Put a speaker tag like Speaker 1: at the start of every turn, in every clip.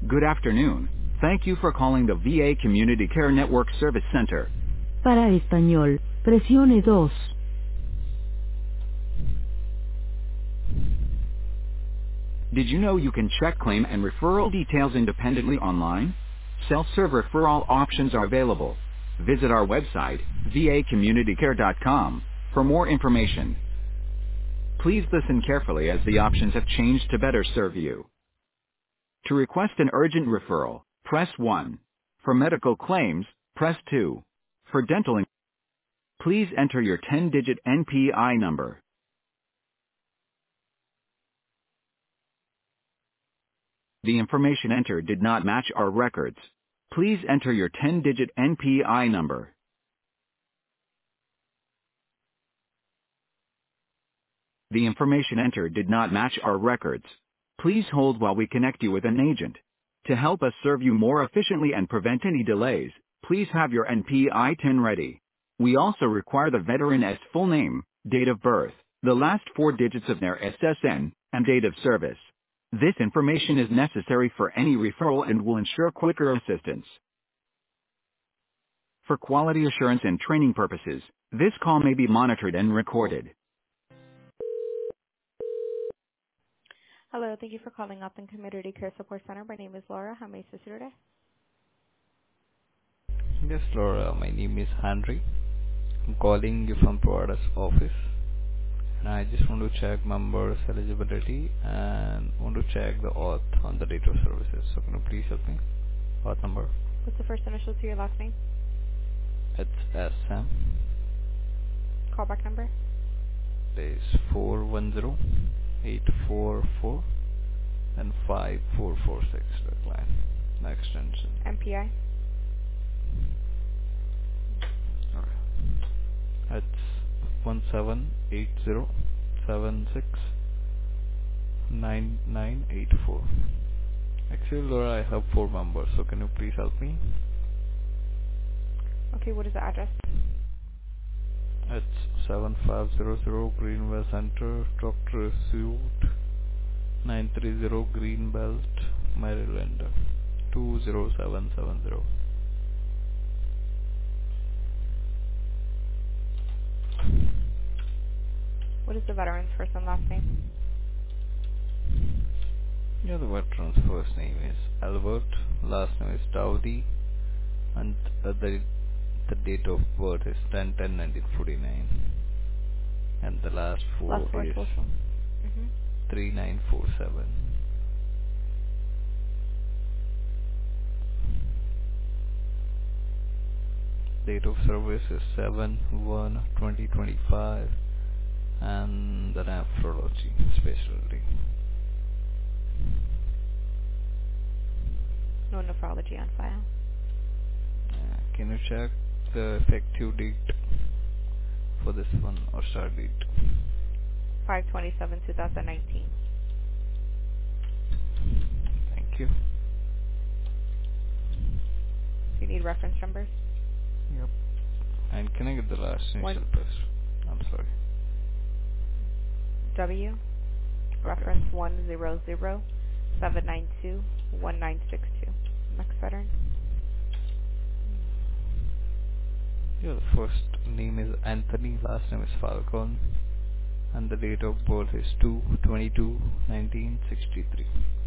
Speaker 1: Good afternoon. Thank you for calling the VA Community Care Network Service Center.
Speaker 2: Para español, presione 2.
Speaker 1: Did you know you can check claim and referral details independently online? Self-serve referral options are available. Visit our website, vacommunitycare.com, for more information. Please listen carefully as the options have changed to better serve you. To request an urgent referral, press 1. For medical claims, press 2. For dental, please enter your 10-digit NPI number. The information entered did not match our records. Please enter your 10-digit NPI number. The information entered did not match our records. Please hold while we connect you with an agent. To help us serve you more efficiently and prevent any delays, please have your NPI TIN ready. We also require the veteran's full name, date of birth, the last 4 digits of their SSN, and date of service. This information is necessary for any referral and will ensure quicker assistance. For quality assurance and training purposes, this call may be monitored and recorded. Hello, thank you for calling Up and Community Care Support Center. My name is Laura. How may I assist you today?
Speaker 3: Yes, Laura. My name is Henry. I'm calling you from provider's office, and I just want to check members' eligibility and want to check the auth on the date of services. So can you please help me? Auth number.
Speaker 1: What's the first initial to your last name?
Speaker 3: It's SM.
Speaker 1: Callback number?
Speaker 3: It is 410-844 and 5446. The line. Next extension.
Speaker 1: MPI?
Speaker 3: Okay. It's 1780769984. Actually, Laura, I have 4 members, so can you please help me?
Speaker 1: Okay, what is the address?
Speaker 3: It's 7500 Greenway Center, Doctor Suite, 930 Greenbelt, Maryland, 20770.
Speaker 1: What is the veteran's first and last name?
Speaker 3: Yeah, the veteran's first name is Albert, last name is Dowdy, and the date of birth is 10/10/1949, and the last 4
Speaker 1: Last four
Speaker 3: is
Speaker 1: social.
Speaker 3: 3947. Date of service is 7/1/2025, and the nephrology specialty.
Speaker 1: No nephrology on file.
Speaker 3: Can you check the effective date for this one, or start date?
Speaker 1: 5/27/2019.
Speaker 3: Thank you.
Speaker 1: You need reference numbers?
Speaker 3: Yep. And can I get the last initial please? I'm sorry.
Speaker 1: W. Reference 100-792-1962. Next veteran.
Speaker 3: Yeah, the first name is Anthony, last name is Falcon, and the date of birth is 2/22/1963.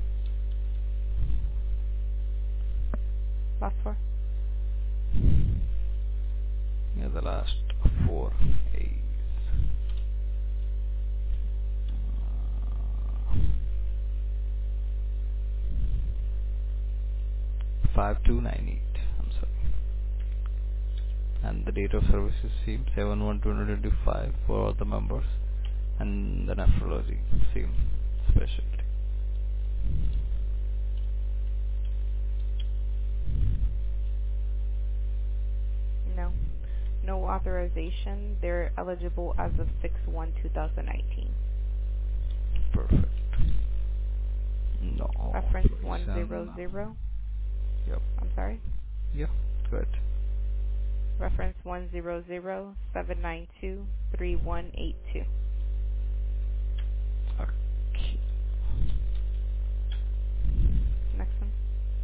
Speaker 1: Last 4.
Speaker 3: Yeah, the last 4 is 5298. I'm sorry. And the date of service is same 7/1/2025 for all the members, and the nephrology same specialty.
Speaker 1: No. No authorization. They're eligible as of 6/1/2019.
Speaker 3: Perfect. No.
Speaker 1: Reference
Speaker 3: Please,
Speaker 1: 100.
Speaker 3: Yep.
Speaker 1: I'm sorry.
Speaker 3: Yeah. Good.
Speaker 1: Reference 100-792-3182.
Speaker 3: Okay.
Speaker 1: Next one.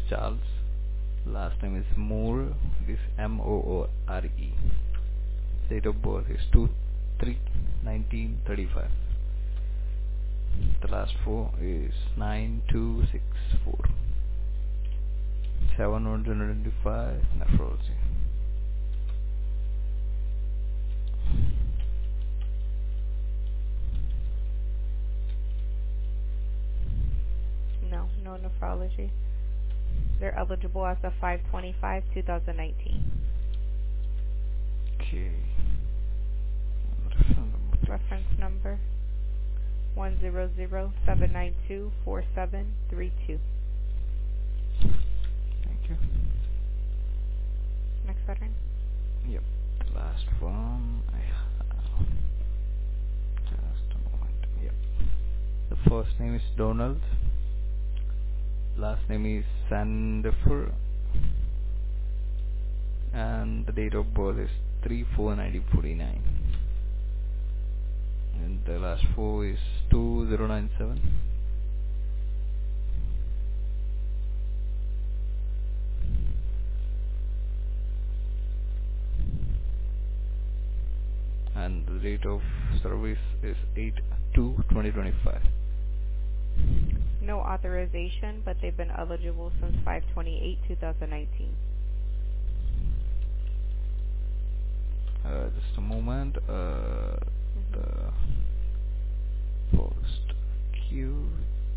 Speaker 3: Charles. Last name is Moore. It is Moore. Date of birth is 2/3/1935. The last four is 9264. 725 nephrology.
Speaker 4: No, no nephrology. They're eligible as of 5/25/2019.
Speaker 3: Okay.
Speaker 4: Reference number 100-792-4732.
Speaker 3: Thank you.
Speaker 4: Next veteran.
Speaker 3: Yep. The last one I have. Just a moment. Yep. The first name is Donald. Last name is Sandifer. And the date of birth is 3/4/1949. And the last four is 2097. And the date of service is 8/2/2025.
Speaker 4: No authorization, but they've been eligible since 5/28/2019.
Speaker 3: Just a moment. The post queue.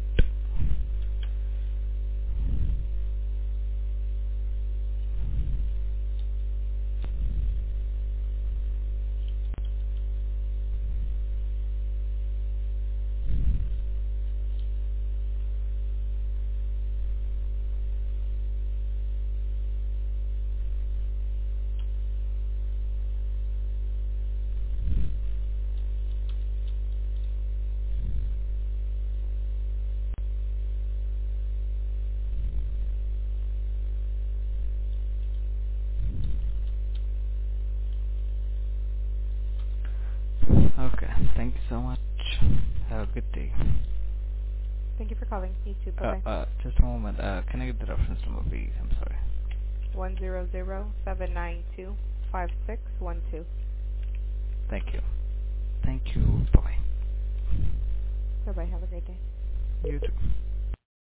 Speaker 3: Okay, thank you so much. Have a good day.
Speaker 4: Thank you for calling. You too. Bye-bye.
Speaker 3: Just a moment. Can I get the reference number, please? I'm sorry.
Speaker 4: 100-792-5612.
Speaker 3: Thank you. Thank you. Bye.
Speaker 4: Bye-bye. Have a great day.
Speaker 3: You too.